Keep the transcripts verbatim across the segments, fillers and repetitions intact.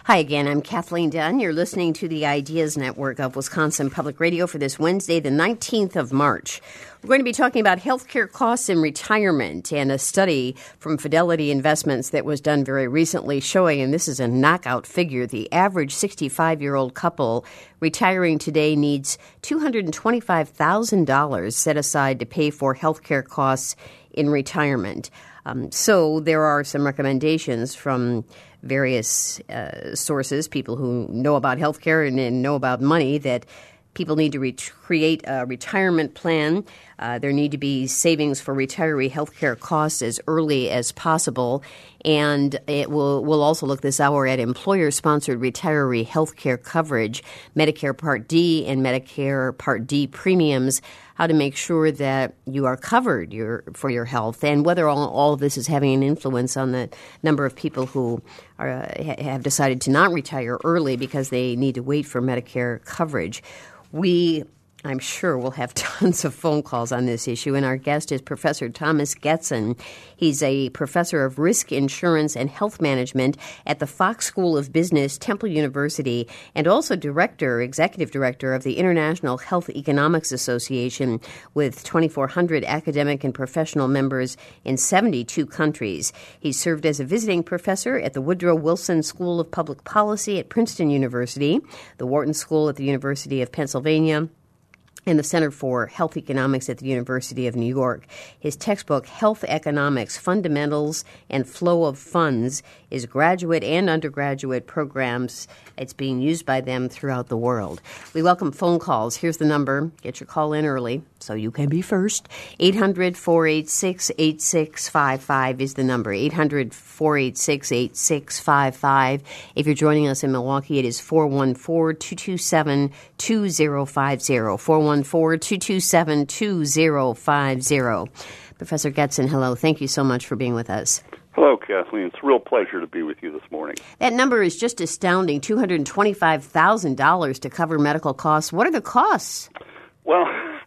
Hi again, I'm Kathleen Dunn. You're listening to the Ideas Network of Wisconsin Public Radio for this Wednesday, the nineteenth of March. We're going to be talking about healthcare costs in retirement and a study from Fidelity Investments that was done very recently showing, and this is a knockout figure, the average sixty-five-year-old couple retiring today needs two hundred twenty-five thousand dollars set aside to pay for healthcare costs in retirement. Um, so there are some recommendations from various uh, sources, people who know about healthcare and, and know about money, that people need to re- create a retirement plan. Uh, there need to be savings for retiree healthcare costs as early as possible. And it will, we'll also look this hour at employer-sponsored retiree healthcare coverage, Medicare Part D and Medicare Part D premiums, how to make sure that you are covered your, for your health, and whether all, all of this is having an influence on the number of people who are, uh, have decided to not retire early because they need to wait for Medicare coverage. We, I'm sure, will have tons of phone calls on this issue, and our guest is Professor Thomas Getson. He's a professor of risk insurance and health management at the Fox School of Business, Temple University, and also director, executive director of the International Health Economics Association with twenty-four hundred academic and professional members in seventy-two countries. He served as a visiting professor at the Woodrow Wilson School of Public Policy at Princeton University, the Wharton School at the University of Pennsylvania, and the Center for Health Economics at the University of New York. His textbook, Health Economics, Fundamentals and Flow of Funds, is graduate and undergraduate programs. It's being used by them throughout the world. We welcome phone calls. Here's the number. Get your call in early so you can be first. eight hundred, four eight six, eight six five five is the number. eight hundred, four eight six, eight six five five. If you're joining us in Milwaukee, it is four one four, two two seven, two zero five zero. four one four, two two seven, two zero five zero. Professor Getson, hello. Thank you so much for being with us. Hello, Kathleen. It's a real pleasure to be with you this morning. That number is just astounding, two hundred twenty-five thousand dollars to cover medical costs. What are the costs? Well,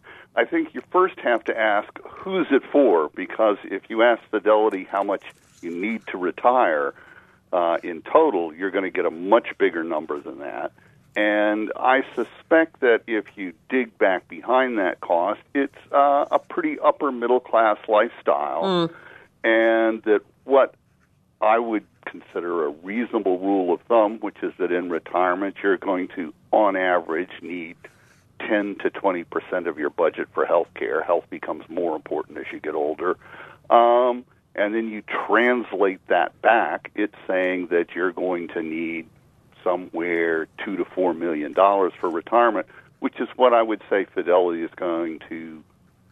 I think you first have to ask, who's it for? Because if you ask Fidelity how much you need to retire uh, in total, you're going to get a much bigger number than that. And I suspect that if you dig back behind that cost, it's uh, a pretty upper-middle-class lifestyle, mm. and that what I would consider a reasonable rule of thumb, which is that in retirement you're going to, on average, need ten to twenty percent of your budget for health care. Health becomes more important as you get older. Um, and then you translate that back, it's saying that you're going to need somewhere two to four million dollars for retirement, which is what I would say Fidelity is going to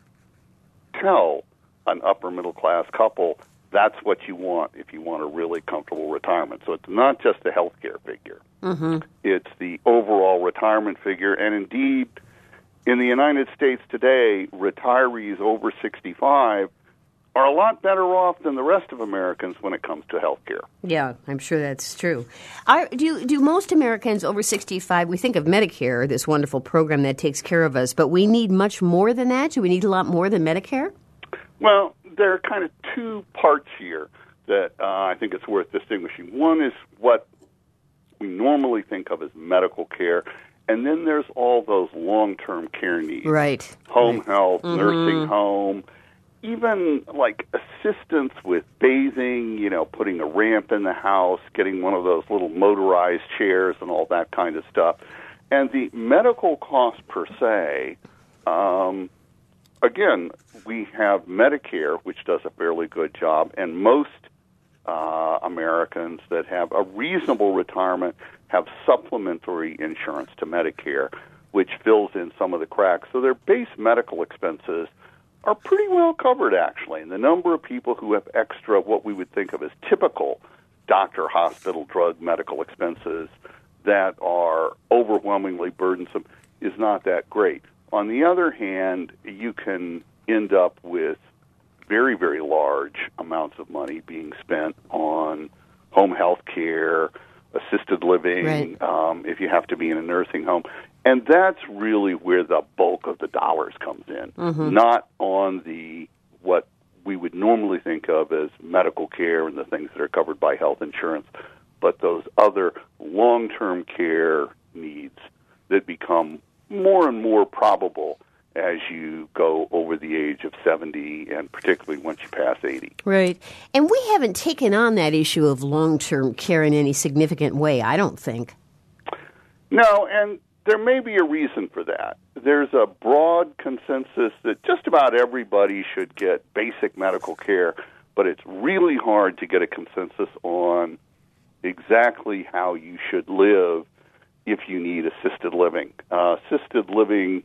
tell an upper middle class couple. That's what you want if you want a really comfortable retirement. So it's not just the health care figure. Mm-hmm. It's the overall retirement figure. And indeed, in the United States today, retirees over sixty-five are a lot better off than the rest of Americans when it comes to health care. Yeah, I'm sure that's true. Are, do, do most Americans over sixty-five, we think of Medicare, this wonderful program that takes care of us, but we need much more than that? Do we need a lot more than Medicare? Well, there are kind of two parts here that uh, I think it's worth distinguishing. One is what we normally think of as medical care, and then there's all those long-term care needs. Right. Home right. health, mm-hmm. nursing home, even like assistance with bathing, you know, putting a ramp in the house, getting one of those little motorized chairs and all that kind of stuff. And the medical cost per se, um, again, we have Medicare, which does a fairly good job, and most uh, Americans that have a reasonable retirement have supplementary insurance to Medicare, which fills in some of the cracks. So their base medical expenses are pretty well covered, actually. And the number of people who have extra, what we would think of as typical doctor, hospital, drug, medical expenses that are overwhelmingly burdensome is not that great. On the other hand, you can end up with very, very large amounts of money being spent on home health care, assisted living, right. um, if you have to be in a nursing home. And that's really where the bulk of the dollars comes in, mm-hmm. not on the what we would normally think of as medical care and the things that are covered by health insurance, but those other long-term care needs that become more and more probable as you go over the age of seventy, and particularly once you pass eighty. Right. And we haven't taken on that issue of long-term care in any significant way, I don't think. No, and there may be a reason for that. There's a broad consensus that just about everybody should get basic medical care, but it's really hard to get a consensus on exactly how you should live if you need assisted living. Uh, assisted living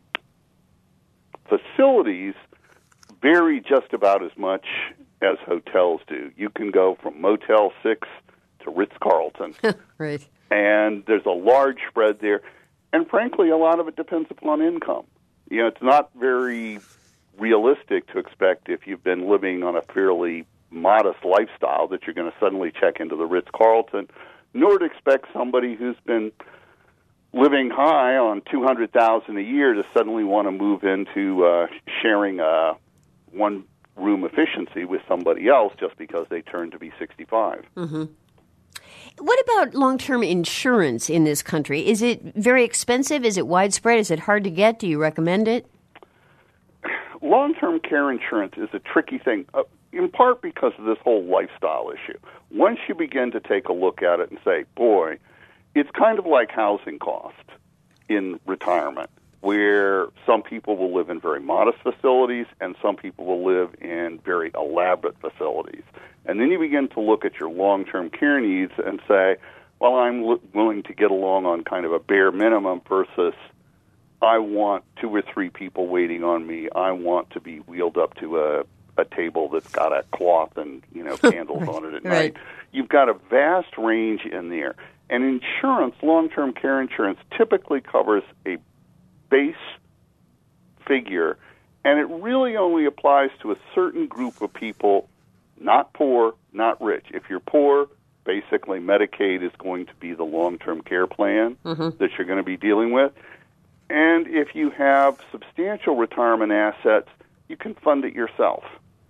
facilities vary just about as much as hotels do. You can go from Motel six to Ritz-Carlton. Right. And there's a large spread there. And frankly, a lot of it depends upon income. You know, it's not very realistic to expect if you've been living on a fairly modest lifestyle that you're going to suddenly check into the Ritz-Carlton, nor to expect somebody who's been living high on two hundred thousand dollars a year to suddenly want to move into uh, sharing a one-room efficiency with somebody else just because they turn to be sixty-five. Mm-hmm. What about long-term insurance in this country? Is it very expensive? Is it widespread? Is it hard to get? Do you recommend it? Long-term care insurance is a tricky thing, uh, in part because of this whole lifestyle issue. Once you begin to take a look at it and say, boy, it's kind of like housing cost in retirement, where some people will live in very modest facilities and some people will live in very elaborate facilities. And then you begin to look at your long-term care needs and say, well, I'm l- willing to get along on kind of a bare minimum versus I want two or three people waiting on me. I want to be wheeled up to a, a table that's got a cloth and, you know, candles right. on it at right. night. You've got a vast range in there. And insurance, long-term care insurance, typically covers a base figure, and it really only applies to a certain group of people, not poor, not rich. If you're poor, basically Medicaid is going to be the long-term care plan mm-hmm. that you're going to be dealing with. And if you have substantial retirement assets, you can fund it yourself.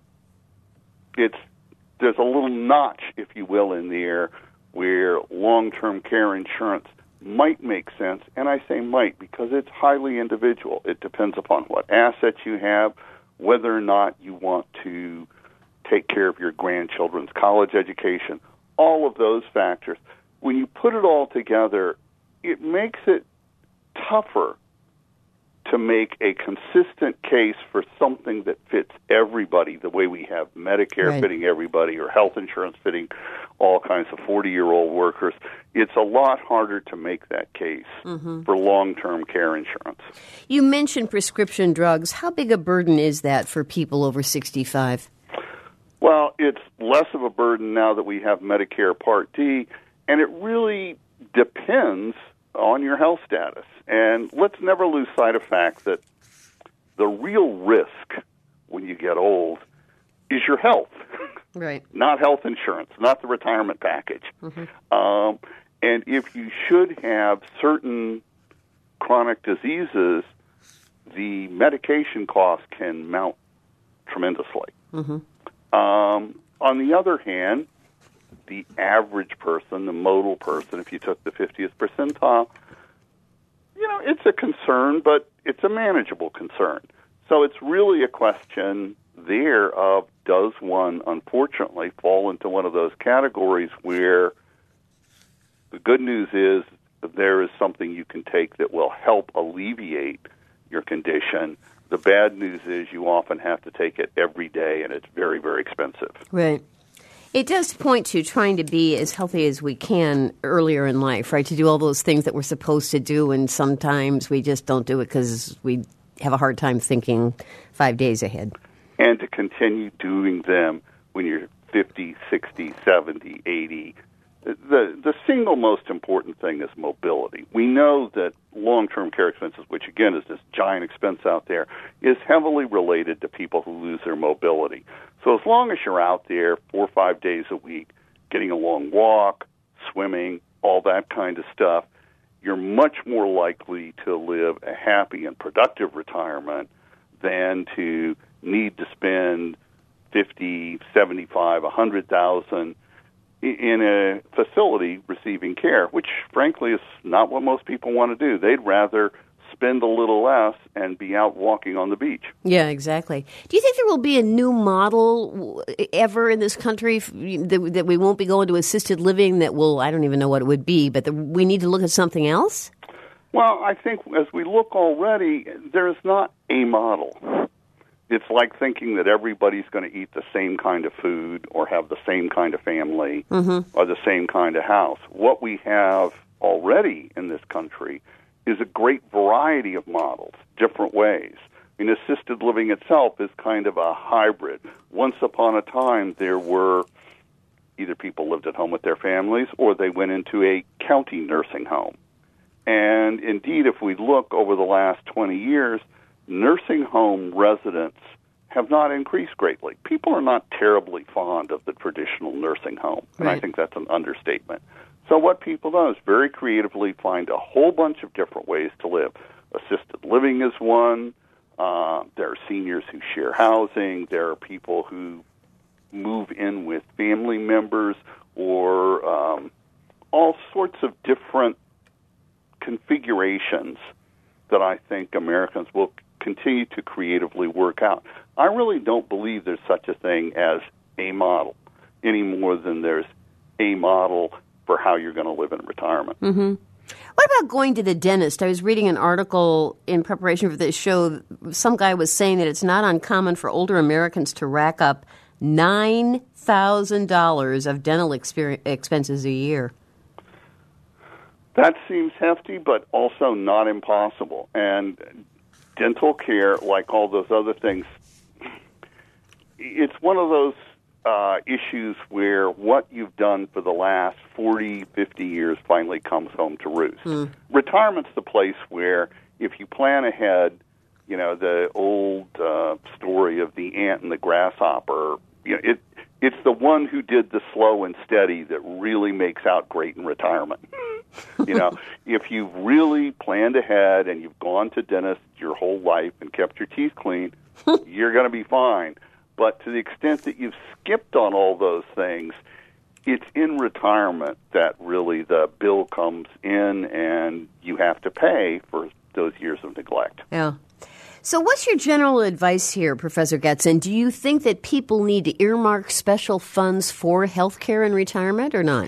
It's there's a little notch, if you will, in there where long-term care insurance might make sense, and I say might because it's highly individual. It depends upon what assets you have, whether or not you want to take care of your grandchildren's college education, all of those factors. When you put it all together, it makes it tougher to make a consistent case for something that fits everybody, the way we have Medicare right. fitting everybody or health insurance fitting all kinds of forty-year-old workers. It's a lot harder to make that case mm-hmm. for long-term care insurance. You mentioned prescription drugs. How big a burden is that for people over sixty-five? Well, it's less of a burden now that we have Medicare Part D, and it really depends on your health status. And let's never lose sight of the fact that the real risk when you get old is your health, right? Not health insurance, not the retirement package. Mm-hmm. Um, and if you should have certain chronic diseases, the medication costs can mount tremendously. Mm-hmm. Um, on the other hand, the average person, the modal person, if you took the fiftieth percentile, you know, it's a concern, but it's a manageable concern. So it's really a question there of does one, unfortunately, fall into one of those categories where the good news is there is something you can take that will help alleviate your condition. The bad news is you often have to take it every day, and it's very, very expensive. Right. It does point to trying to be as healthy as we can earlier in life, right? To do all those things that we're supposed to do, and sometimes we just don't do it because we have a hard time thinking five days ahead. And to continue doing them when you're fifty, sixty, seventy, eighty. The, the single most important thing is mobility. We know that long-term care expenses, which again is this giant expense out there, is heavily related to people who lose their mobility. So as long as you're out there four or five days a week, getting a long walk, swimming, all that kind of stuff, you're much more likely to live a happy and productive retirement than to need to spend fifty, seventy-five, a hundred thousand in a facility receiving care, which frankly is not what most people want to do. They'd rather spend a little less and be out walking on the beach. Yeah, exactly. Do you think there will be a new model ever in this country that, that we won't be going to assisted living that will, I don't even know what it would be, but the, we need to look at something else? Well, I think as we look already, there's not a model. It's like thinking that everybody's going to eat the same kind of food or have the same kind of family mm-hmm. or the same kind of house. What we have already in this country is a great variety of models, different ways. I mean, assisted living itself is kind of a hybrid. Once upon a time, there were either people lived at home with their families or they went into a county nursing home. And indeed, if we look over the last twenty years, nursing home residents have not increased greatly. People are not terribly fond of the traditional nursing home, and right. I think that's an understatement. So what people do is very creatively find a whole bunch of different ways to live. Assisted living is one. Uh, there are seniors who share housing. There are people who move in with family members or um, all sorts of different configurations that I think Americans will continue to creatively work out. I really don't believe there's such a thing as a model any more than there's a model for how you're going to live in retirement. Mm-hmm. What about going to the dentist? I was reading an article in preparation for this show. Some guy was saying that it's not uncommon for older Americans to rack up nine thousand dollars of dental exper- expenses a year. That seems hefty, but also not impossible. And dental care, like all those other things, it's one of those uh, issues where what you've done for the last forty, fifty years finally comes home to roost. Mm. Retirement's the place where if you plan ahead, you know, the old uh, story of the ant and the grasshopper, you know, it it's the one who did the slow and steady that really makes out great in retirement. You know, if you've really planned ahead and you've gone to dentists your whole life and kept your teeth clean, you're going to be fine. But to the extent that you've skipped on all those things, it's in retirement that really the bill comes in and you have to pay for those years of neglect. Yeah. So what's your general advice here, Professor Getson? Do you think that people need to earmark special funds for health care in retirement or not?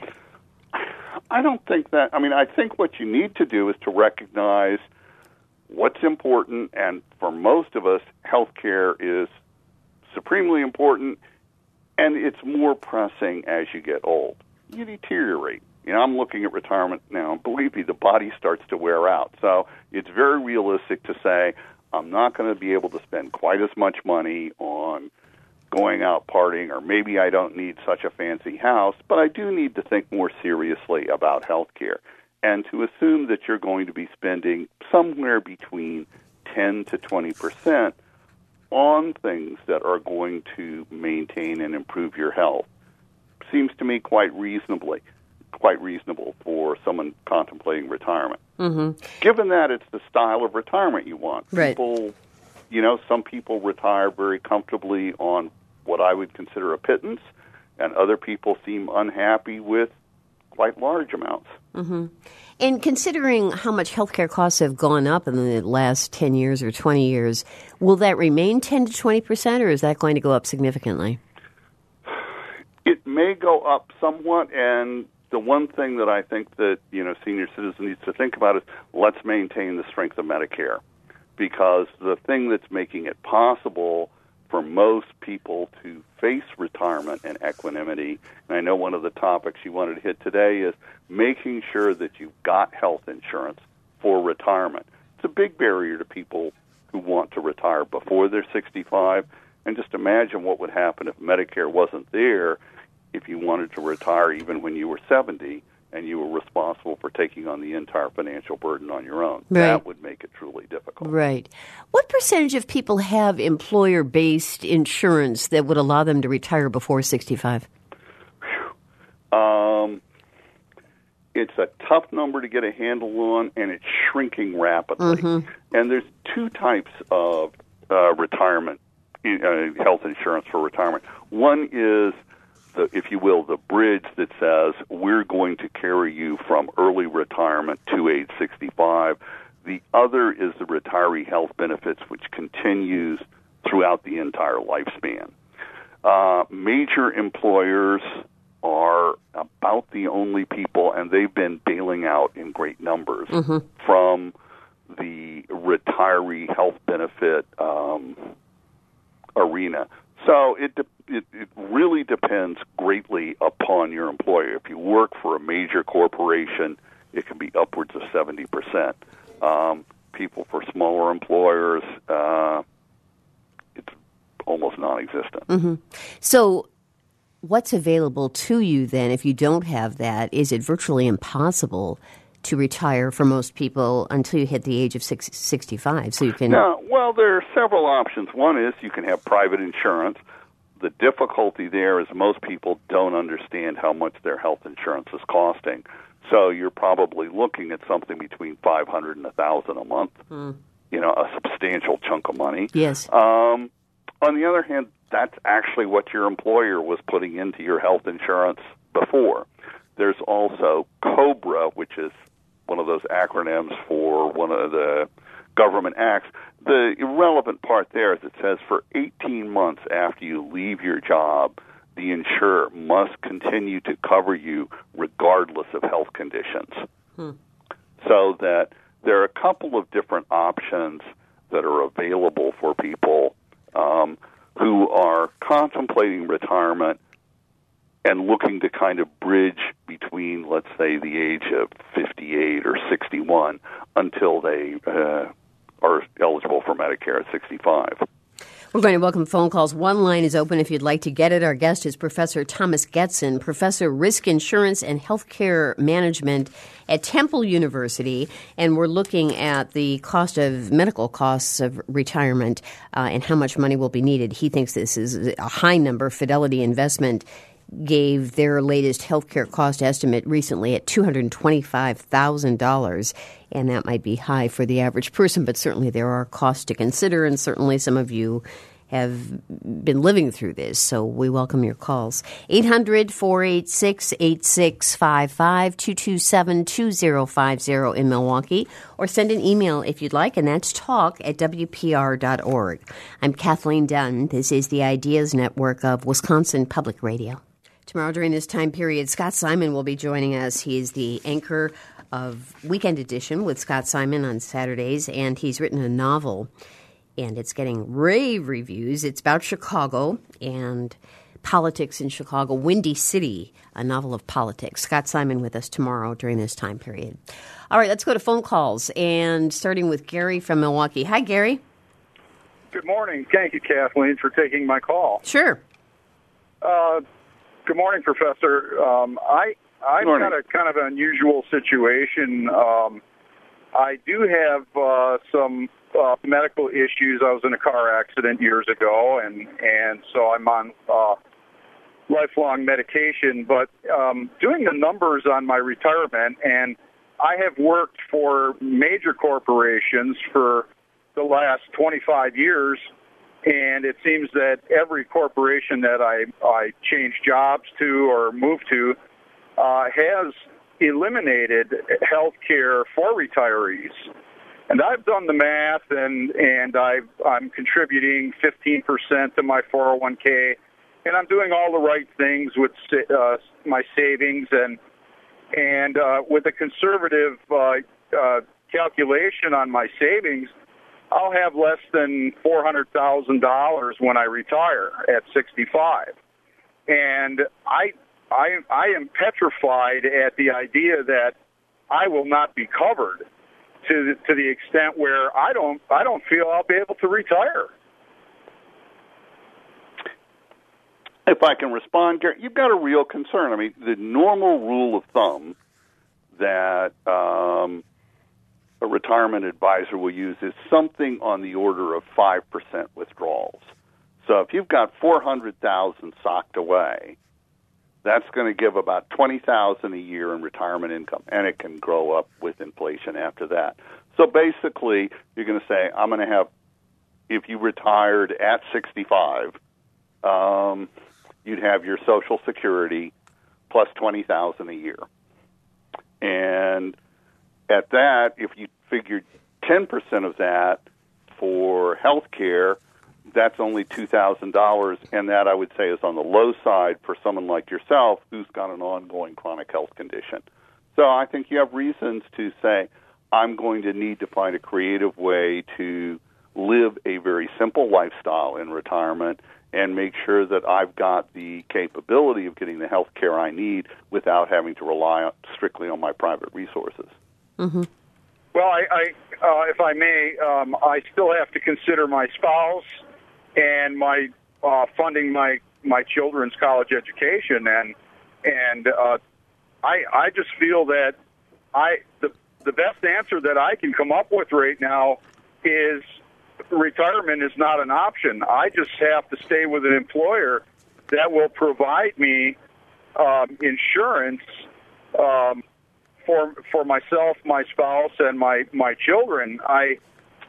I don't think that. I mean, I think what you need to do is to recognize what's important, and for most of us, health care is supremely important, and it's more pressing as you get old. You deteriorate. You know, I'm looking at retirement now, and believe me, the body starts to wear out. So it's very realistic to say, I'm not going to be able to spend quite as much money on going out partying, or maybe I don't need such a fancy house, but I do need to think more seriously about health care and to assume that you're going to be spending somewhere between ten to twenty percent on things that are going to maintain and improve your health. Seems to me quite reasonably, quite reasonable for someone contemplating retirement. Mm-hmm. Given that it's the style of retirement you want. Right. People, you know, some people retire very comfortably on what I would consider a pittance, and other people seem unhappy with quite large amounts. Mm-hmm. And considering how much healthcare costs have gone up in the last ten years or twenty years, will that remain ten to twenty percent, or is that going to go up significantly? It may go up somewhat, and the one thing that I think that, you know, senior citizens needs to think about is let's maintain the strength of Medicare, because the thing that's making it possible for most people to face retirement and equanimity, and I know one of the topics you wanted to hit today is making sure that you've got health insurance for retirement. It's a big barrier to people who want to retire before they're sixty-five, and just imagine what would happen if Medicare wasn't there if you wanted to retire even when you were seventy and you were responsible for taking on the entire financial burden on your own. Right. That would make it truly difficult. Right. What percentage of people have employer-based insurance that would allow them to retire before sixty-five? Um, it's a tough number to get a handle on, and it's shrinking rapidly. Mm-hmm. And there's two types of uh, retirement, uh, health insurance for retirement. One is the, if you will, the bridge that says we're going to carry you from early retirement to age sixty-five. The other is the retiree health benefits, which continues throughout the entire lifespan. Uh, major employers are about the only people, and they've been bailing out in great numbers mm-hmm. from the retiree health benefit um, arena. So it, de- it it really depends greatly upon your employer. If you work for a major corporation, it can be upwards of seventy percent. Um, people for smaller employers, uh, it's almost non-existent. Mm-hmm. So what's available to you then if you don't have that? Is it virtually impossible to retire for most people until you hit the age of six, sixty-five? So you can. No, well, there are several options. One is you can have private insurance. The difficulty there is most people don't understand how much their health insurance is costing. So you're probably looking at something between five hundred and a thousand a month. Hmm. You know, a substantial chunk of money. Yes. Um, on the other hand, that's actually what your employer was putting into your health insurance before. There's also COBRA, which is one of those acronyms for one of the government acts. The irrelevant part there is it says for eighteen months after you leave your job, the insurer must continue to cover you regardless of health conditions. Hmm. So that there are a couple of different options that are available for people um, who are contemplating retirement and looking to kind of bridge between, let's say, the age of fifty-eight or sixty-one until they uh, are eligible for Medicare at sixty-five. We're going to welcome phone calls. One line is open if you'd like to get it. Our guest is Professor Thomas Getson, Professor Risk Insurance and Healthcare Management at Temple University, and we're looking at the cost of medical costs of retirement uh, and how much money will be needed. He thinks this is a high number. Fidelity Investment gave their latest healthcare cost estimate recently at two hundred twenty-five thousand dollars, and that might be high for the average person, but certainly there are costs to consider, and certainly some of you have been living through this, so we welcome your calls. eight hundred, four eight six, eight six five five, two two seven, two zero five zero in Milwaukee, or send an email if you'd like, and that's talk at w p r dot org. I'm Kathleen Dunn. This is the Ideas Network of Wisconsin Public Radio. Tomorrow during this time period, Scott Simon will be joining us. He is the anchor of Weekend Edition with Scott Simon on Saturdays, and he's written a novel, and it's getting rave reviews. It's about Chicago and politics in Chicago, Windy City, a novel of politics. Scott Simon with us tomorrow during this time period. All right, let's go to phone calls, and starting with Gary from Milwaukee. Hi, Gary. Good morning. Thank you, Kathleen, for taking my call. Sure. Uh, good morning, Professor. Um, I, I've got a kind of an unusual situation. Um, I do have uh, some uh, medical issues. I was in a car accident years ago, and, and so I'm on uh, lifelong medication. But um, doing the numbers on my retirement, and I have worked for major corporations for the last twenty-five years, and it seems that every corporation that I, I change jobs to or move to uh, has eliminated health care for retirees. And I've done the math, and, and I've, I'm contributing fifteen percent to my four oh one k, and I'm doing all the right things with uh, my savings. And, and uh, with a conservative uh, uh, calculation on my savings, I'll have less than four hundred thousand dollars when I retire at sixty-five. And I, I, I am petrified at the idea that I will not be covered to the, to the extent where I don't, I don't feel I'll be able to retire. If I can respond, Gary, you've got a real concern. I mean, the normal rule of thumb that um, a retirement advisor will use is something on the order of five percent withdrawals. So if you've got four hundred thousand dollars socked away, that's going to give about twenty thousand dollars a year in retirement income, and it can grow up with inflation after that. So basically, you're going to say, I'm going to have, if you retired at sixty-five, um, you'd have your Social Security plus twenty thousand dollars a year. And at that, if you figured ten percent of that for health care, that's only two thousand dollars, and that I would say is on the low side for someone like yourself who's got an ongoing chronic health condition. So I think you have reasons to say, I'm going to need to find a creative way to live a very simple lifestyle in retirement and make sure that I've got the capability of getting the health care I need without having to rely on, strictly on my private resources. Mm-hmm. Well, I, I uh, if I may, um, I still have to consider my spouse and my uh, funding my, my children's college education, and and uh, I I just feel that I the the best answer that I can come up with right now is retirement is not an option. I just have to stay with an employer that will provide me um, insurance um, for for myself, my spouse, and my my children. I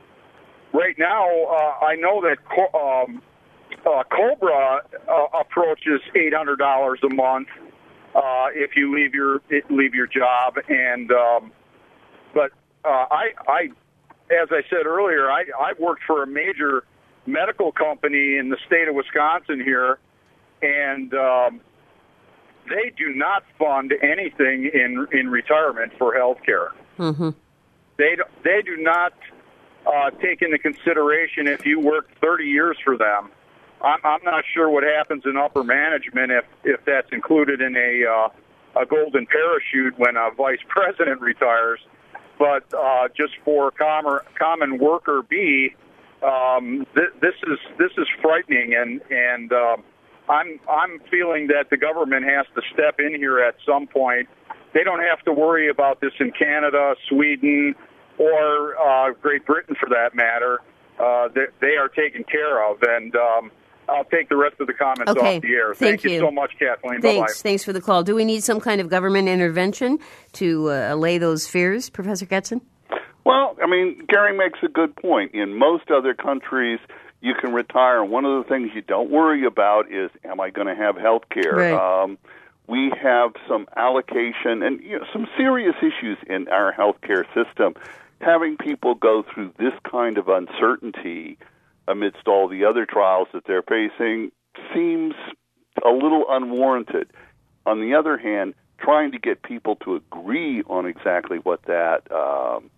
right now uh, I know that co- um, uh, Cobra uh, approaches eight hundred dollars a month uh, if you leave your leave your job, and um, but uh, I I. As I said earlier, I, I've worked for a major medical company in the state of Wisconsin here, and um, they do not fund anything in in retirement for health care. Mm-hmm. They, do, they do not uh, take into consideration if you work thirty years for them. I'm, I'm not sure what happens in upper management if, if that's included in a, uh, a golden parachute when a vice president retires. But uh, just for common, common worker B, um, th- this is this is frightening, and and uh, I'm I'm feeling that the government has to step in here at some point. They don't have to worry about this in Canada, Sweden, or uh, Great Britain for that matter. Uh, they, they are taken care of, and um, I'll take the rest of the comments okay. off the air. Thank, Thank you. you so much, Kathleen. Thanks. Bye-bye. Thanks for the call. Do we need some kind of government intervention to uh, allay those fears, Professor Getson? Well, I mean, Gary makes a good point. In most other countries, you can retire. One of the things you don't worry about is, am I going to have health care? Right. Um, we have some allocation and you know, some serious issues in our health care system. Having people go through this kind of uncertainty amidst all the other trials that they're facing seems a little unwarranted. On the other hand, trying to get people to agree on exactly what that um,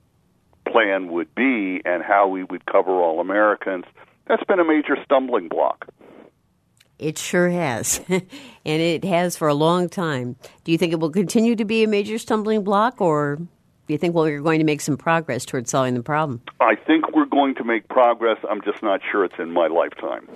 plan would be and how we would cover all Americans, that's been a major stumbling block. It sure has, and it has for a long time. Do you think it will continue to be a major stumbling block, or do you think, well, we're going to make some progress towards solving the problem? I think we're going to make progress. I'm just not sure it's in my lifetime.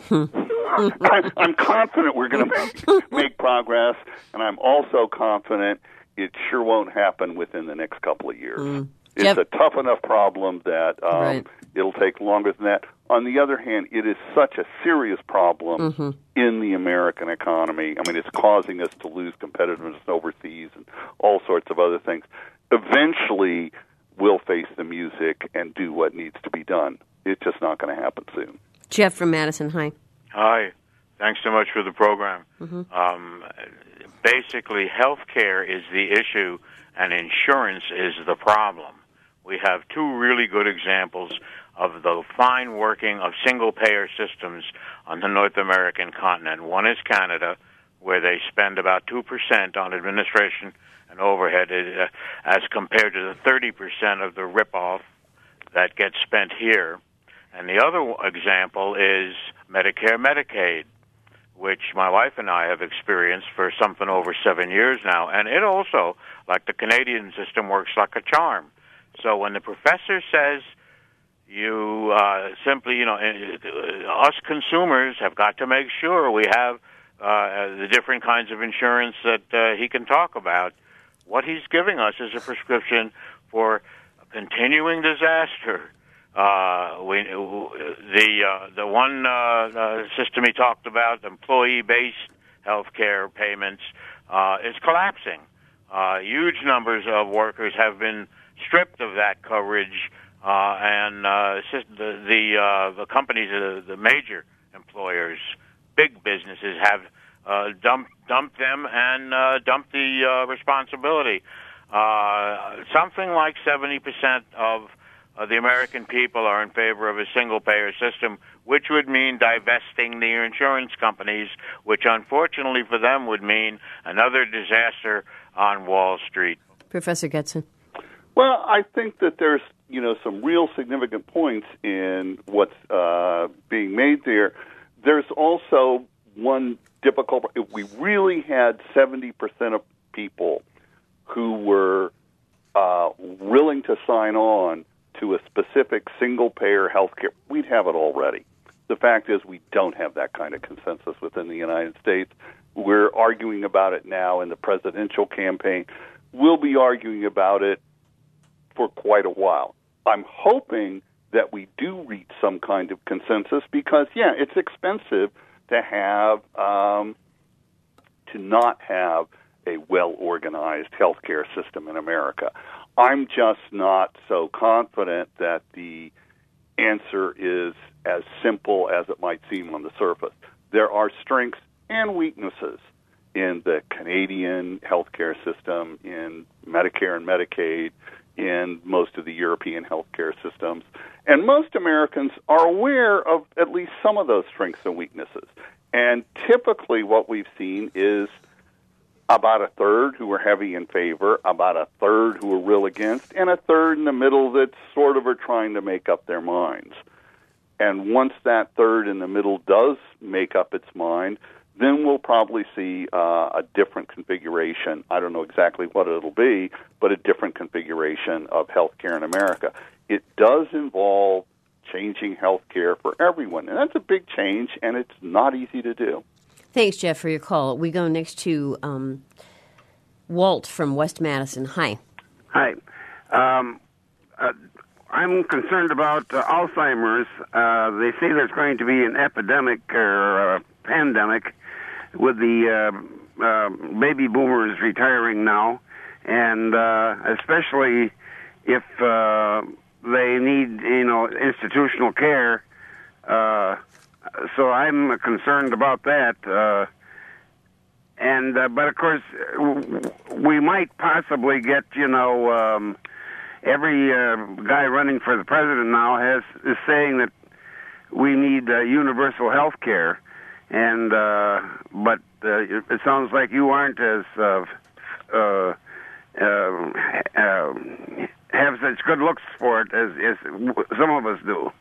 I, I'm confident we're going to make, make progress, and I'm also confident it sure won't happen within the next couple of years. Mm. It's yep. a tough enough problem that um, right. it'll take longer than that. On the other hand, it is such a serious problem mm-hmm. in the American economy. I mean, it's causing us to lose competitiveness overseas and all sorts of other things. Eventually, we'll face the music and do what needs to be done. It's just not going to happen soon. Jeff from Madison, hi. Hi. Thanks so much for the program. Mm-hmm. Um, basically, health care is the issue, and insurance is the problem. We have two really good examples of the fine working of single-payer systems on the North American continent. One is Canada, where they spend about two percent on administration and overhead uh, as compared to the thirty percent of the rip-off that gets spent here. And the other example is Medicare, Medicaid, which my wife and I have experienced for something over seven years now. And it also, like the Canadian system, works like a charm. So when the professor says you uh, simply, you know, uh, us consumers have got to make sure we have uh, the different kinds of insurance that uh, he can talk about, what he's giving us is a prescription for continuing disaster. Uh, we, the uh, the one uh, uh, system he talked about, employee-based health care payments, uh, is collapsing. Uh, huge numbers of workers have been stripped of that coverage, uh, and uh, the the, uh, the companies, uh, the major employers, big businesses have uh, dump dump them and uh, dump the uh, responsibility. Uh, something like seventy percent of uh, the American people are in favor of a single-payer system, which would mean divesting the insurance companies, which unfortunately for them would mean another disaster on Wall Street. Professor Getzen. Well, I think that there's, you know, some real significant points in what's uh, being made there. There's also one difficult, if we really had seventy percent of people who were uh, willing to sign on to a specific single-payer health care, we'd have it already. The fact is we don't have that kind of consensus within the United States. We're arguing about it now in the presidential campaign. We'll be arguing about it for quite a while. I'm hoping that we do reach some kind of consensus because, yeah, it's expensive to have, um, to not have a well-organized healthcare system in America. I'm just not so confident that the answer is as simple as it might seem on the surface. There are strengths and weaknesses in the Canadian healthcare system, in Medicare and Medicaid, in most of the European healthcare systems. And most Americans are aware of at least some of those strengths and weaknesses. And typically what we've seen is about a third who are heavy in favor, about a third who are real against, and a third in the middle that sort of are trying to make up their minds. And once that third in the middle does make up its mind, then we'll probably see uh, a different configuration. I don't know exactly what it'll be, but a different configuration of healthcare in America. It does involve changing healthcare for everyone, and that's a big change, and it's not easy to do. Thanks, Jeff, for your call. We go next to um, Walt from West Madison. Hi. Hi. Um, uh, I'm concerned about uh, Alzheimer's. Uh, they say there's going to be an epidemic or a pandemic with the uh, uh, baby boomers retiring now, and uh, especially if uh, they need, you know, institutional care. Uh, so I'm concerned about that. Uh, and uh, but of course, we might possibly get, you know, um, every uh, guy running for the president now has is saying that we need uh, universal health care. And uh, but uh, it sounds like you aren't as uh, uh, uh, uh, have such good looks for it as, as some of us do.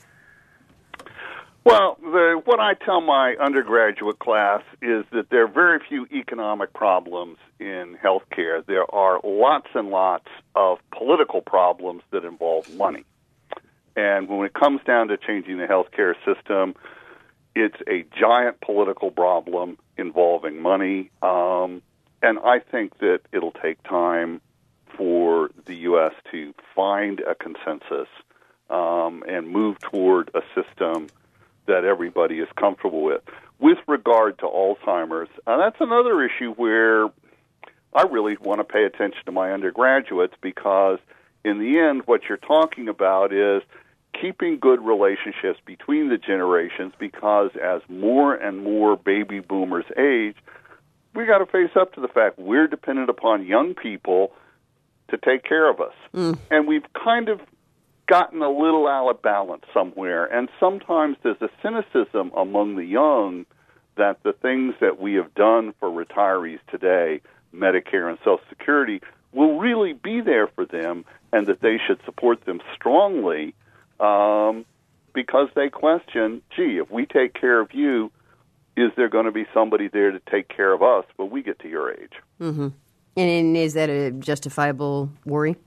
Well, the, what I tell my undergraduate class is that there are very few economic problems in healthcare. There are lots and lots of political problems that involve money. And when it comes down to changing the healthcare system, it's a giant political problem involving money. Um, and I think that it'll take time for the U S to find a consensus um, and move toward a system that everybody is comfortable with. With regard to Alzheimer's, uh, that's another issue where I really want to pay attention to my undergraduates because in the end, what you're talking about is keeping good relationships between the generations because as more and more baby boomers age, we got to face up to the fact we're dependent upon young people to take care of us. Mm. And we've kind of gotten a little out of balance somewhere. And sometimes there's a cynicism among the young that the things that we have done for retirees today, Medicare and Social Security, will really be there for them and that they should support them strongly um, because they question, gee, if we take care of you, is there going to be somebody there to take care of us when we get to your age? Mm-hmm. And is that a justifiable worry?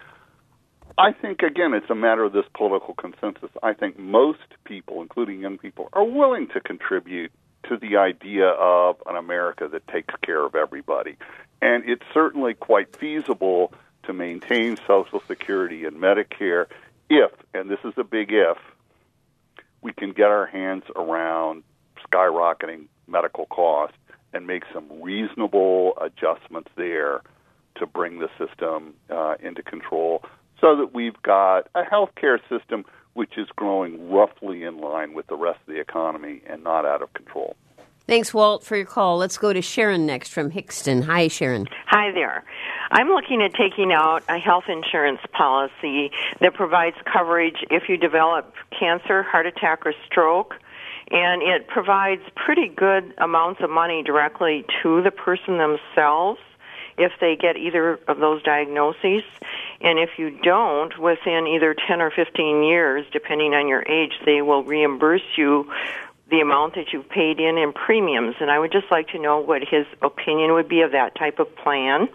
I think, again, it's a matter of this political consensus. I think most people, including young people, are willing to contribute to the idea of an America that takes care of everybody. And it's certainly quite feasible to maintain Social Security and Medicare if, and this is a big if, we can get our hands around skyrocketing medical costs and make some reasonable adjustments there to bring the system uh, into control so that we've got a healthcare system which is growing roughly in line with the rest of the economy and not out of control. Thanks, Walt, for your call. Let's go to Sharon next from Hickston. Hi, Sharon. Hi there. I'm looking at taking out a health insurance policy that provides coverage if you develop cancer, heart attack, or stroke. And it provides pretty good amounts of money directly to the person themselves if they get either of those diagnoses. And if you don't, within either ten or fifteen years, depending on your age, they will reimburse you the amount that you've paid in in premiums. And I would just like to know what his opinion would be of that type of plan.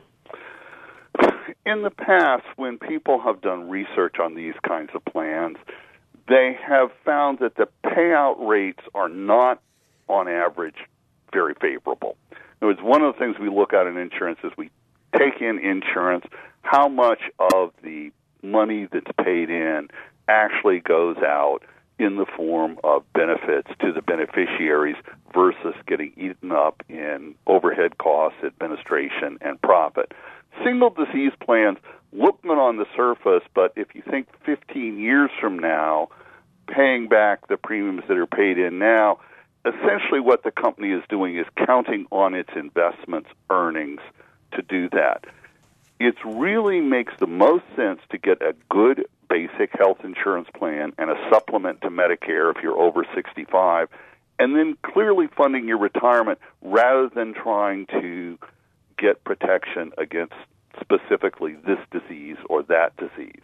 In the past, when people have done research on these kinds of plans, they have found that the payout rates are not, on average, very favorable. In other words, one of the things we look at in insurance is we take in insurance, how much of the money that's paid in actually goes out in the form of benefits to the beneficiaries versus getting eaten up in overhead costs, administration, and profit. Single disease plans look good on the surface, but if you think fifteen years from now, paying back the premiums that are paid in now, essentially what the company is doing is counting on its investments earnings to do that. It really makes the most sense to get a good basic health insurance plan and a supplement to Medicare if you're over sixty-five, and then clearly funding your retirement rather than trying to get protection against specifically this disease or that disease.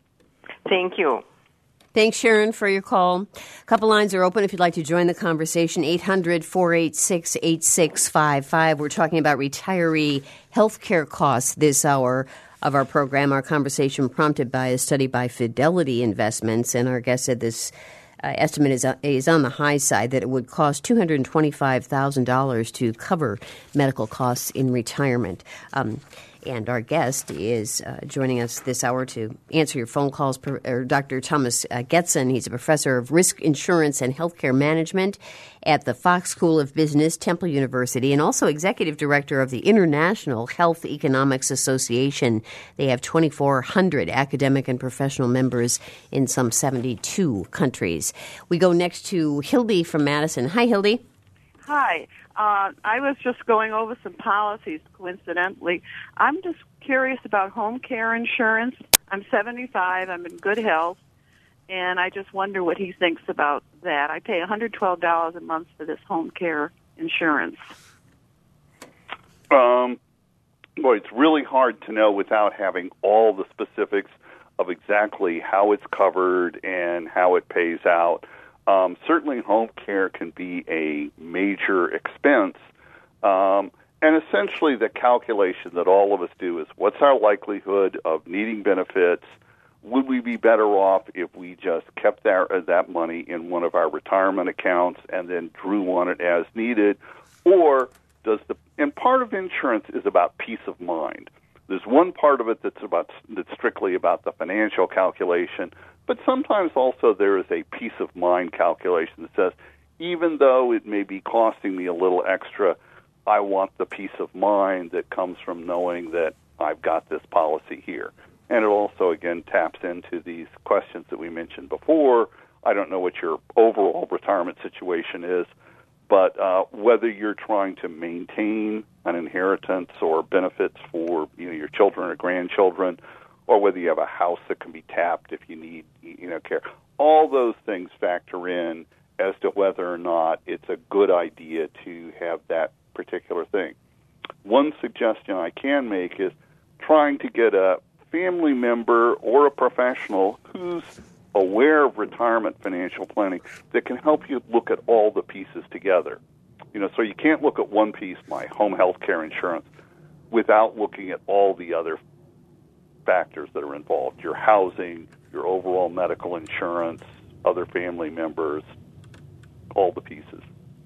Thank you. Thanks, Sharon, for your call. A couple lines are open if you'd like to join the conversation. eight hundred, four eight six, eight six five five. We're talking about retiree health care costs this hour of our program. Our conversation prompted by a study by Fidelity Investments, and our guest said this uh, estimate is, uh, is on the high side, that it would cost two hundred twenty-five thousand dollars to cover medical costs in retirement. Um, And our guest is uh, joining us this hour to answer your phone calls, per, Doctor Thomas uh, Getson. He's a professor of risk insurance and healthcare management at the Fox School of Business, Temple University, and also executive director of the International Health Economics Association. They have twenty-four hundred academic and professional members in some seventy-two countries. We go next to Hildy from Madison. Hi, Hildy. Hi. Uh, I was just going over some policies, coincidentally. I'm just curious about home care insurance. I'm seventy-five. I'm in good health, and I just wonder what he thinks about that. I pay one hundred twelve dollars a month for this home care insurance. Um, boy, it's really hard to know without having all the specifics of exactly how it's covered and how it pays out. Um, certainly home care can be a major expense, um, and essentially the calculation that all of us do is what's our likelihood of needing benefits? Would we be better off if we just kept that, uh, that money in one of our retirement accounts and then drew on it as needed? Or does the, and part of insurance is about peace of mind. There's one part of it that's about that's strictly about the financial calculation, but sometimes also there is a peace of mind calculation that says, even though it may be costing me a little extra, I want the peace of mind that comes from knowing that I've got this policy here. And it also, again, taps into these questions that we mentioned before. I don't know what your overall retirement situation is, but uh, whether you're trying to maintain an inheritance or benefits for you know your children or grandchildren, or whether you have a house that can be tapped if you need you know care, all those things factor in as to whether or not it's a good idea to have that particular thing. One suggestion I can make is trying to get a family member or a professional who's aware of retirement financial planning that can help you look at all the pieces together. You know, so you can't look at one piece, my home health care insurance, without looking at all the other factors that are involved, your housing, your overall medical insurance, other family members, all the pieces.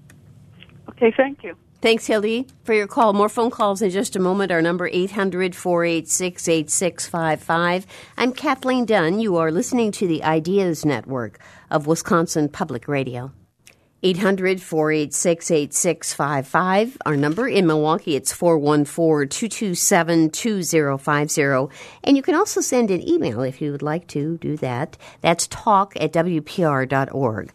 Okay, thank you. Thanks, Hildy, for your call. More phone calls in just a moment. Our number, eight hundred, four eight six, eight six five five. I'm Kathleen Dunn. You are listening to the Ideas Network of Wisconsin Public Radio. eight hundred, four eight six, eight six five five. Our number in Milwaukee, it's four one four, two two seven, two zero five zero. And you can also send an email if you would like to do that. That's talk at W P R dot org.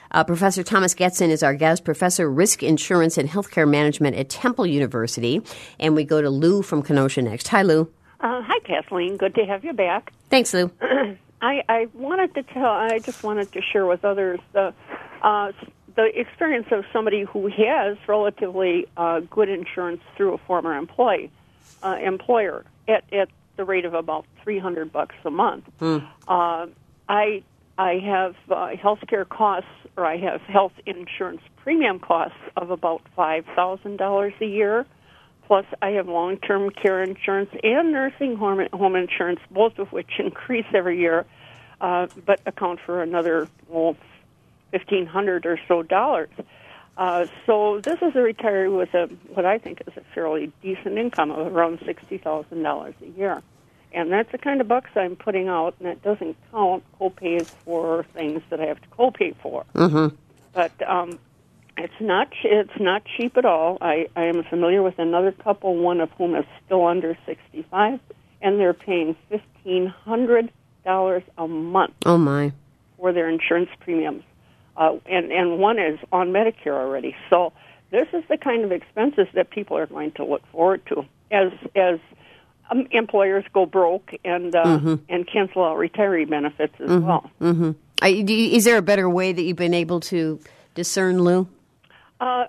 Uh, Professor Thomas Getson is our guest, Professor Risk Insurance and Healthcare Management at Temple University. And we go to Lou from Kenosha next. Hi, Lou. Uh, hi, Kathleen. Good to have you back. Thanks, Lou. I, I wanted to tell, I just wanted to share with others the, uh, the experience of somebody who has relatively uh, good insurance through a former employee, uh, employer at, at the rate of about three hundred bucks a month. Mm. Uh, I I have uh, health care costs, or I have health insurance premium costs of about five thousand dollars a year. Plus, I have long-term care insurance and nursing home, home insurance, both of which increase every year, uh, but account for another well, fifteen hundred or so dollars. Uh, so this is a retiree with a what I think is a fairly decent income of around sixty thousand dollars a year. And that's the kind of bucks I'm putting out, and that doesn't count co-pays for things that I have to co-pay for. Mm-hmm. But um, it's not it's not cheap at all. I, I am familiar with another couple, one of whom is still under sixty-five, and they're paying fifteen hundred dollars a month. Oh, my. For their insurance premiums. Uh, and, and one is on Medicare already. So this is the kind of expenses that people are going to look forward to as as um, employers go broke and uh, mm-hmm. and cancel out retiree benefits as mm-hmm. well. Mm-hmm. I, do you, is there a better way that you've been able to discern, Lou? Uh,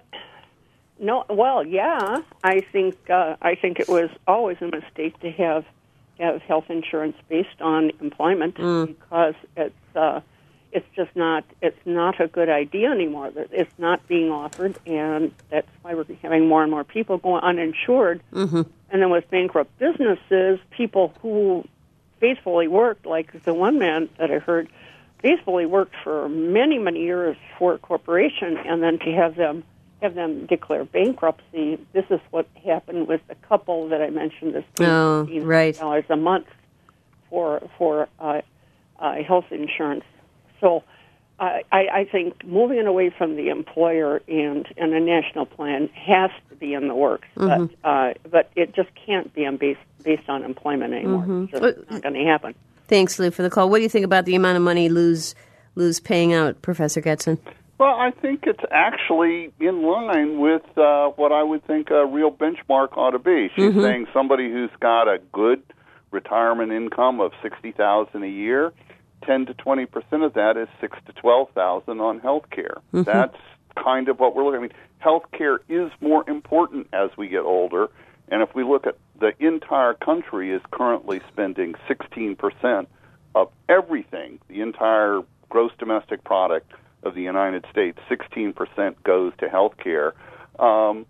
no. Well, yeah. I think uh, I think it was always a mistake to have have health insurance based on employment mm. because it's uh, it's just not it's not a good idea anymore. It's not being offered, and that's why we're having more and more people go uninsured. Mm-hmm. And then with bankrupt businesses, people who faithfully worked, like the one man that I heard, faithfully worked for many, many years for a corporation, and then to have them have them declare bankruptcy. This is what happened with the couple that I mentioned. This paying oh, fifteen hundred right. dollars a month for for uh, uh, health insurance. So uh, I, I think moving away from the employer and, and a national plan has to be in the works, mm-hmm. but uh, but it just can't be on based based on employment anymore. Mm-hmm. It's just not going to happen. Thanks, Lou, for the call. What do you think about the amount of money Lou's Lou's paying out, Professor Getson? Well, I think it's actually in line with uh, what I would think a real benchmark ought to be. She's mm-hmm. saying somebody who's got a good retirement income of sixty thousand dollars a year, ten to twenty percent of that is six to twelve thousand dollars on health care. Mm-hmm. That's kind of what we're looking at. I mean, health care is more important as we get older, and if we look at the entire country is currently spending sixteen percent of everything, the entire gross domestic product of the United States, sixteen percent goes to health care. Um,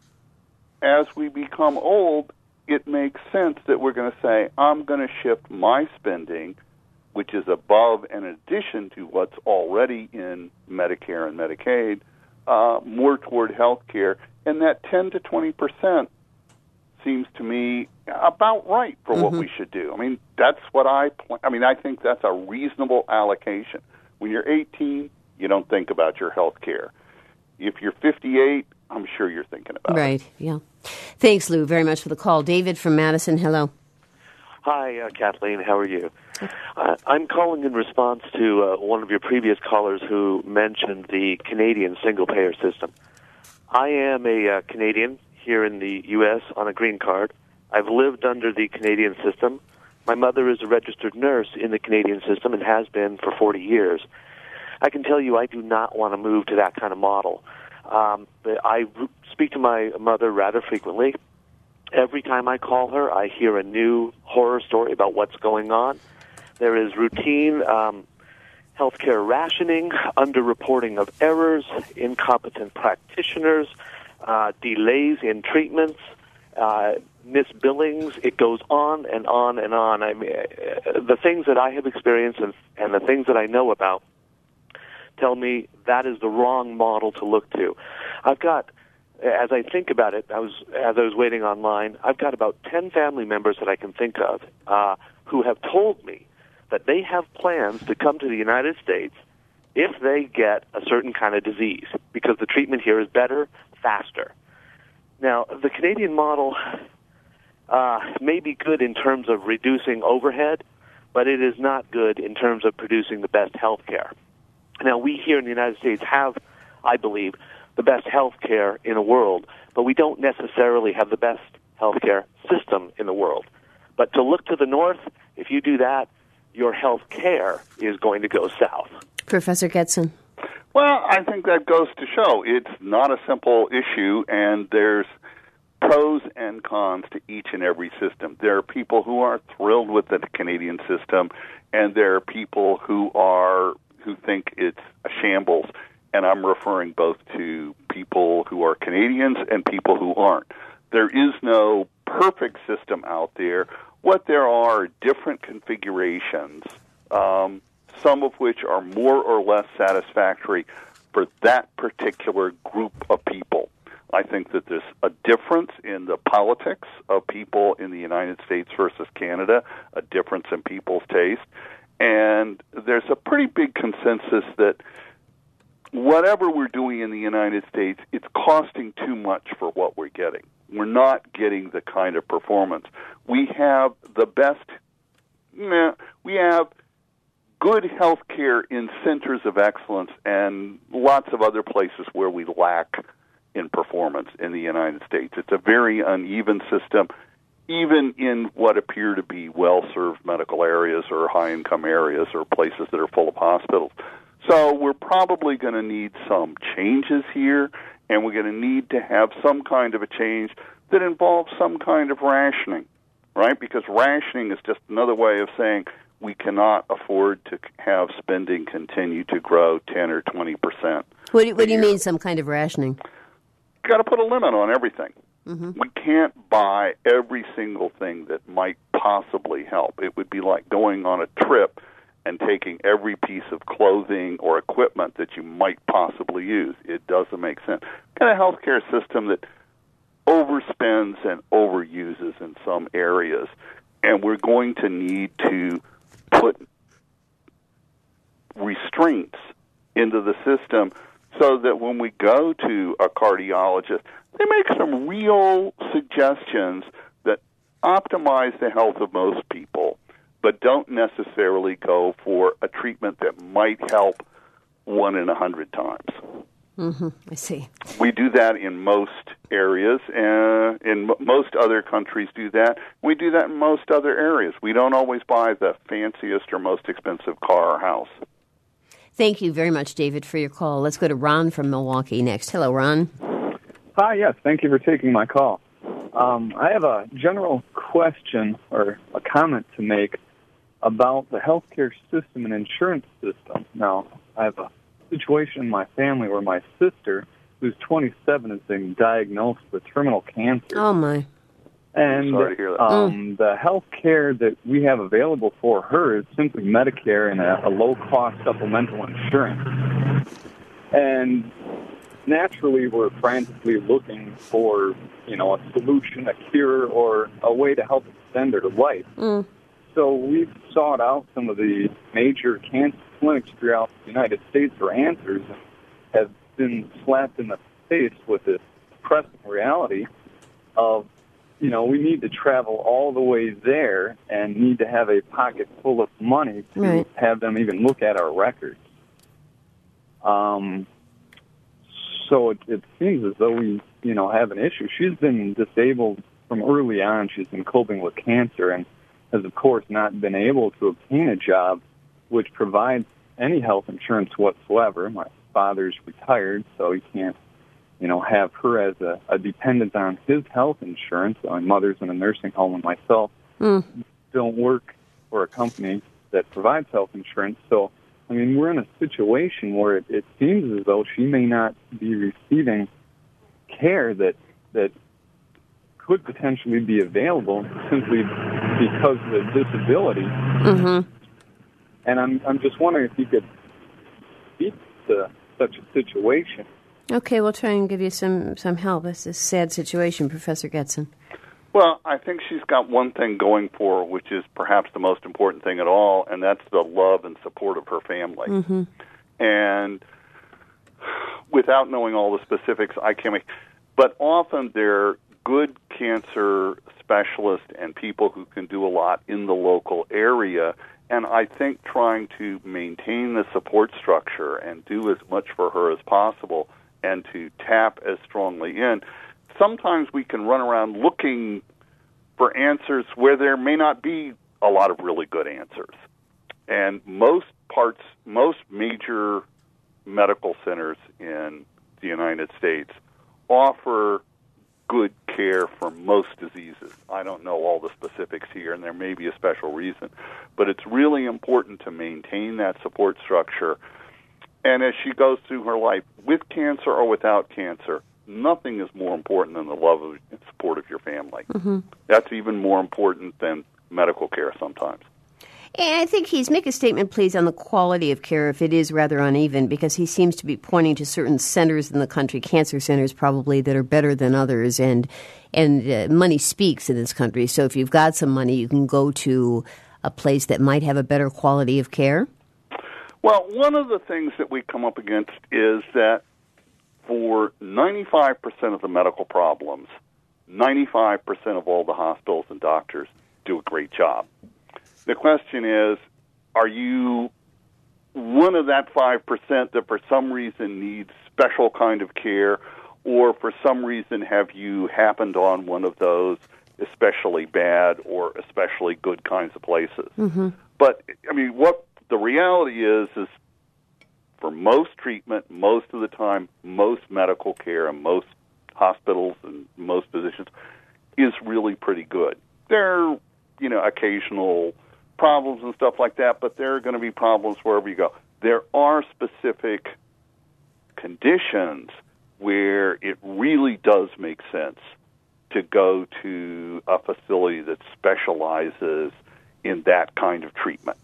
as we become old, it makes sense that we're going to say, I'm going to shift my spending, which is above and in addition to what's already in Medicare and Medicaid, uh, more toward health care. And that ten to twenty percent seems to me about right for mm-hmm. what we should do. I mean, that's what I pl- I mean, I think that's a reasonable allocation. When you're eighteen, you don't think about your health care. If you're fifty-eight, I'm sure you're thinking about right, it. Right, yeah. Thanks, Lou, very much for the call. David from Madison, hello. Hi, uh, Kathleen. How are you? Uh, I'm calling in response to uh, one of your previous callers who mentioned the Canadian single-payer system. I am a uh, Canadian here in the U S on a green card. I've lived under the Canadian system. My mother is a registered nurse in the Canadian system and has been for forty years. I can tell you I do not want to move to that kind of model. Um, but I speak to my mother rather frequently. Every time I call her, I hear a new horror story about what's going on. There is routine um, healthcare rationing, underreporting of errors, incompetent practitioners, uh, delays in treatments, uh, misbillings. It goes on and on and on. I mean, the things that I have experienced and, and the things that I know about tell me that is the wrong model to look to. I've got, as I think about it, I was as I was waiting online, I've got about ten family members that I can think of uh, who have told me that they have plans to come to the United States if they get a certain kind of disease, because the treatment here is better, faster. Now, the Canadian model uh, may be good in terms of reducing overhead, but it is not good in terms of producing the best health care. Now, we here in the United States have, I believe, the best health care in the world, but we don't necessarily have the best health care system in the world. But to look to the north, if you do that, your health care is going to go south. Professor Getson. Well, I think that goes to show it's not a simple issue, and there's pros and cons to each and every system. There are people who are thrilled with the Canadian system, and there are people who are who think it's a shambles. And I'm referring both to people who are Canadians and people who aren't. There is no perfect system out there. What there are different configurations, um, some of which are more or less satisfactory for that particular group of people. I think that there's a difference in the politics of people in the United States versus Canada, a difference in people's taste, and there's a pretty big consensus that whatever we're doing in the United States, it's costing too much for what we're getting. We're not getting the kind of performance. We have the best, nah, we have good health care in centers of excellence and lots of other places where we lack in performance in the United States. It's a very uneven system, even in what appear to be well-served medical areas or high-income areas or places that are full of hospitals. So we're probably going to need some changes here, and we're going to need to have some kind of a change that involves some kind of rationing, right? Because rationing is just another way of saying we cannot afford to have spending continue to grow ten or twenty percent. What do, what do you mean some kind of rationing? You've got to put a limit on everything. Mm-hmm. We can't buy every single thing that might possibly help. It would be like going on a trip and taking every piece of clothing or equipment that you might possibly use. It doesn't make sense. We've got a healthcare system that overspends and overuses in some areas, and we're going to need to put restraints into the system so that when we go to a cardiologist, they make some real suggestions that optimize the health of most people, but don't necessarily go for a treatment that might help one in a hundred times. Mm-hmm. I see. We do that in most areas, and in m- most other countries do that. We do that in most other areas. We don't always buy the fanciest or most expensive car or house. Thank you very much, David, for your call. Let's go to Ron from Milwaukee next. Hello, Ron. Hi, yes. Thank you for taking my call. Um, I have a general question or a comment to make about the healthcare system and insurance system. Now, I have a situation in my family where my sister, who's twenty-seven, has been diagnosed with terminal cancer. Oh, my. And Sorry to hear that. Um, Mm. the health care that we have available for her is simply Medicare and a, a low-cost supplemental insurance. And naturally, we're frantically looking for, you know, a solution, a cure, or a way to help extend her life. Mm. So we've sought out some of the major cancer clinics throughout the United States for answers, and have been slapped in the face with this depressing reality of, you know, we need to travel all the way there and need to have a pocket full of money to right. have them even look at our records. Um, so it, it seems as though we, you know, have an issue. She's been disabled from early on. She's been coping with cancer and has, of course, not been able to obtain a job which provides any health insurance whatsoever. My father's retired, so he can't, you know, have her as a, a dependent on his health insurance. My mother's in a nursing home, and myself Mm. don't work for a company that provides health insurance. So, I mean, we're in a situation where it, it seems as though she may not be receiving care that that could potentially be available simply because of the disability. Mm-hmm. And I'm I'm just wondering if you could speak to such a situation. Okay, we'll try and give you some, some help. It's a sad situation, Professor Getson. Well, I think she's got one thing going for her, which is perhaps the most important thing at all, and that's the love and support of her family. Mm-hmm. And without knowing all the specifics, I can't make... But often there are good cancer specialists and people who can do a lot in the local area, And I think trying to maintain the support structure and do as much for her as possible and to tap as strongly in, sometimes we can run around looking for answers where there may not be a lot of really good answers. And most parts, most major medical centers in the United States offer good care for most diseases. I don't know all the specifics here, and there may be a special reason, but it's really important to maintain that support structure. And as she goes through her life, with cancer or without cancer, nothing is more important than the love and support of your family. Mm-hmm. That's even more important than medical care sometimes. And I think he's make a statement, please, on the quality of care if it is rather uneven, because he seems to be pointing to certain centers in the country, cancer centers probably, that are better than others. And and uh, money speaks in this country. So if you've got some money, you can go to a place that might have a better quality of care. Well, one of the things that we come up against is that for ninety-five percent of the medical problems, ninety-five percent of all the hospitals and doctors do a great job. The question is, are you one of that five percent that for some reason needs special kind of care, or for some reason have you happened on one of those especially bad or especially good kinds of places? Mm-hmm. But, I mean, what the reality is, is for most treatment, most of the time, most medical care and most hospitals and most physicians is really pretty good. There are, you know, occasional problems and stuff like that, but there are going to be problems wherever you go. There are specific conditions where it really does make sense to go to a facility that specializes in that kind of treatment.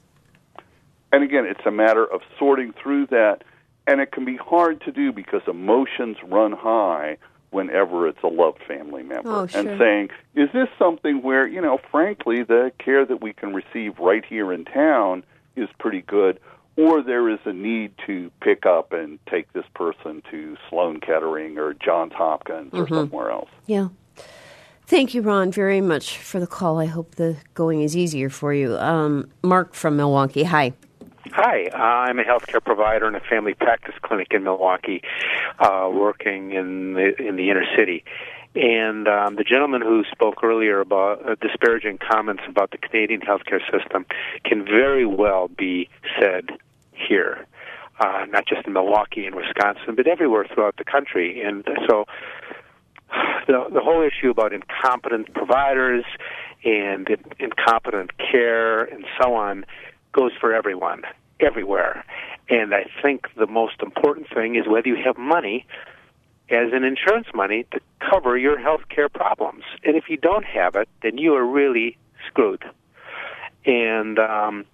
And again, it's a matter of sorting through that, and it can be hard to do because emotions run high whenever it's a loved family member. Oh, sure. And saying, is this something where, you know, frankly, the care that we can receive right here in town is pretty good, or there is a need to pick up and take this person to Sloan Kettering or Johns Hopkins mm-hmm. or somewhere else. Yeah. Thank you, Ron, very much for the call. I hope the going is easier for you. Um, Mark from Milwaukee, hi. Hi, uh, I'm a healthcare provider in a family practice clinic in Milwaukee, uh, working in the, in the inner city. And um, the gentleman who spoke earlier about uh, disparaging comments about the Canadian healthcare system can very well be said here, uh, not just in Milwaukee and Wisconsin, but everywhere throughout the country. And so the, the whole issue about incompetent providers and in, incompetent care and so on goes for everyone, everywhere. And I think the most important thing is whether you have money as an insurance money to cover your health care problems. And if you don't have it, then you are really screwed. And um,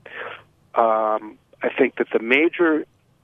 um, I think that the major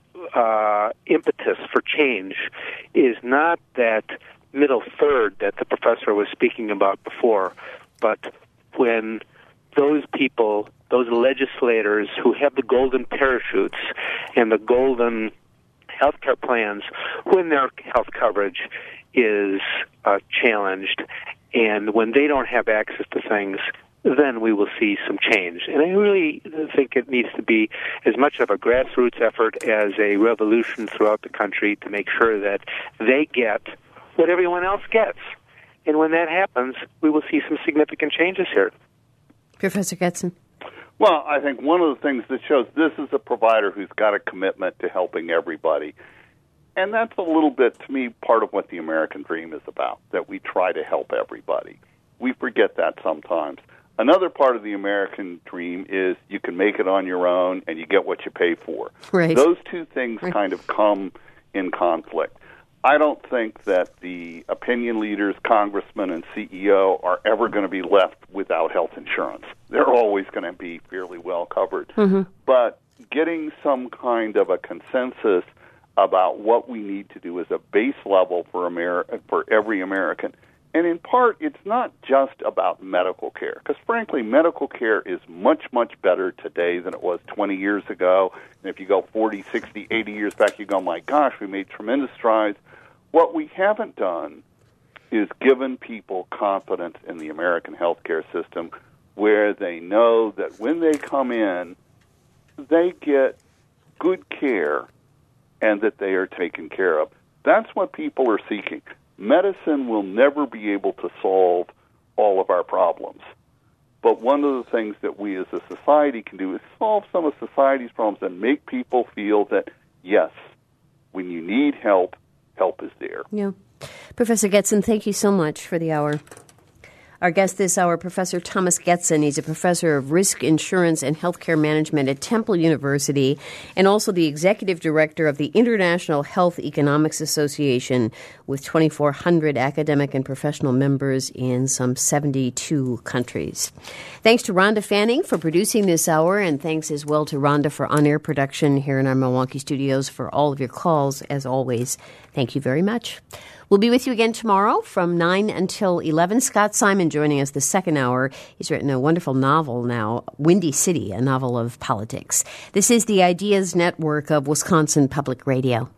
uh, impetus for change is not that middle third that the professor was speaking about before, but when those people, those legislators who have the golden parachutes and the golden healthcare plans, when their health coverage is uh, challenged and when they don't have access to things, then we will see some change. And I really think it needs to be as much of a grassroots effort as a revolution throughout the country to make sure that they get what everyone else gets. And when that happens, we will see some significant changes here. Professor Getzen. Well, I think one of the things that shows this is a provider who's got a commitment to helping everybody. And that's a little bit, to me, part of what the American dream is about, that we try to help everybody. We forget that sometimes. Another part of the American dream is you can make it on your own and you get what you pay for. Right. Those two things right. kind of come in conflict. I don't think that the opinion leaders, congressmen, and C E O are ever going to be left without health insurance. They're always going to be fairly well covered. Mm-hmm. But getting some kind of a consensus about what we need to do as a base level for Ameri- for every American. And in part, it's not just about medical care, because frankly, medical care is much, much better today than it was twenty years ago. And if you go forty, sixty, eighty years back, you go, my gosh, we made tremendous strides. What we haven't done is given people confidence in the American healthcare system where they know that when they come in, they get good care and that they are taken care of. That's what people are seeking. Medicine will never be able to solve all of our problems. But one of the things that we as a society can do is solve some of society's problems and make people feel that, yes, when you need help, help is there. Yeah. Professor Getson, thank you so much for the hour. Our guest this hour, Professor Thomas Getson. He's a professor of risk insurance and healthcare management at Temple University and also the executive director of the International Health Economics Association with twenty-four hundred academic and professional members in some seventy-two countries. Thanks to Rhonda Fanning for producing this hour, and thanks as well to Rhonda for on-air production here in our Milwaukee studios for all of your calls, as always. Thank you very much. We'll be with you again tomorrow from nine until eleven. Scott Simon joining us the second hour. He's written a wonderful novel now, Windy City, a novel of politics. This is the Ideas Network of Wisconsin Public Radio.